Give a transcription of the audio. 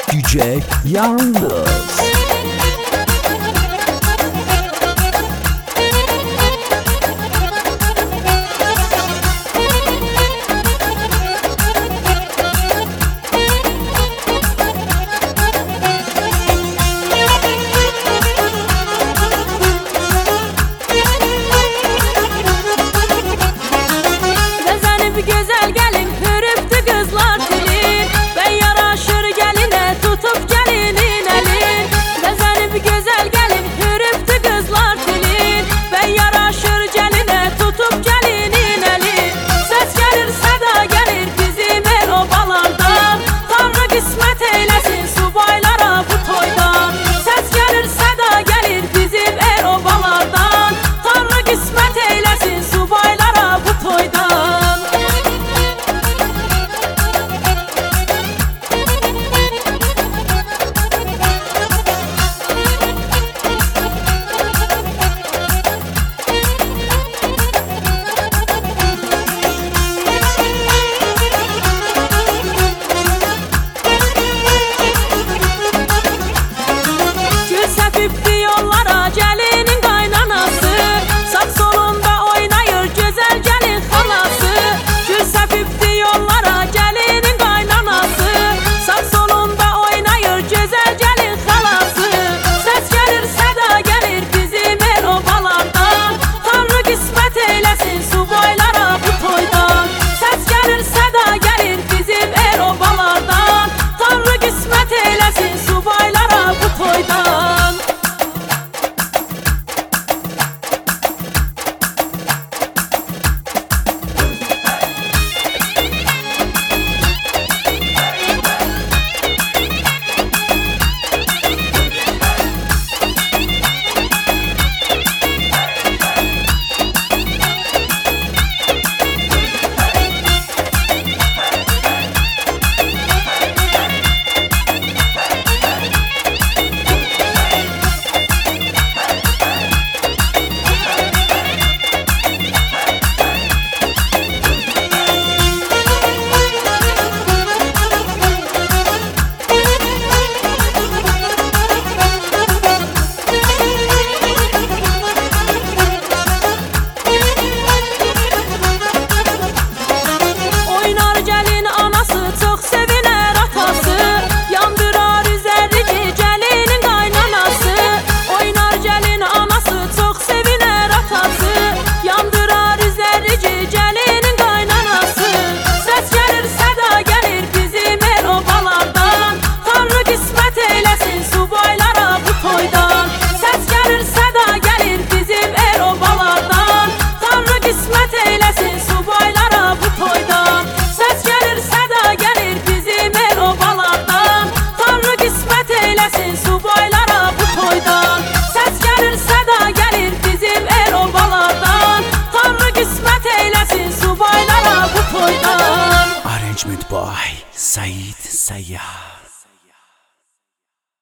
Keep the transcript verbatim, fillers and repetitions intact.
D J Yalnız. Güzel gelin hürüptü kızlar dilin, ben yaraşır geline tutup gelinin elin. Bezenip güzel gelin hürüptü kızlar dilin, ben yaraşır geline tutup gelinin elin. Ses gelir seda gelir bizim el obalardan, Tanrı kısmet eylesin subaylara bu toydan. Ses gelir seda gelir bizim el obalardan, Tanrı kısmet eylesin subaylara bu toydan. Yollara gelinin kaynanası, sağ solunda oynayır güzel gelin halası. Gül sepipti yollara gelinin kaynanası, sağ solunda oynayır güzel gelin halası. Ses gelir seda gelir bizim el obalardan, Tanrı kısmet eylesin subaylara bu toydan. Ses gelir seda gelir bizim el obalardan, Tanrı kısmet eylesin subaylara bu toydan. Arrangement by Said Sayyah.